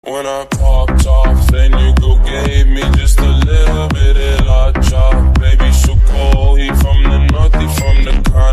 When I popped off, then you go gave me just a little bit of la chop. Baby, so cold, he from the north, he from the con.